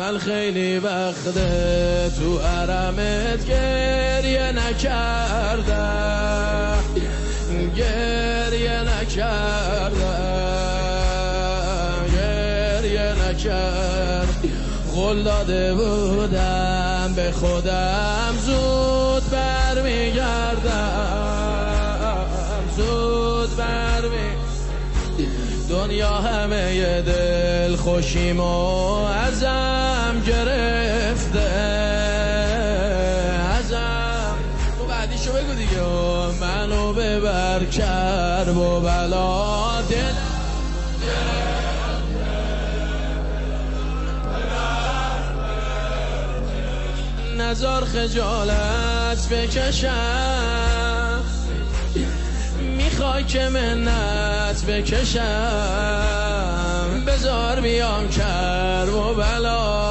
من خیلی وقته تو حرمت گریه نکردم، گریه نکردم، گریه نکردم. قول داده بودم به خودم زود برمیگردم، زود برمیگردم. دنیا همه ی دل خوشیمو ازم گرفته، ازم. تو بعدیشو بگو دیگه. منو ببر کرب و بلا دلم نزار خجالت بکشم، میخوای که منت بکشم، بذار بیام کرب و بلا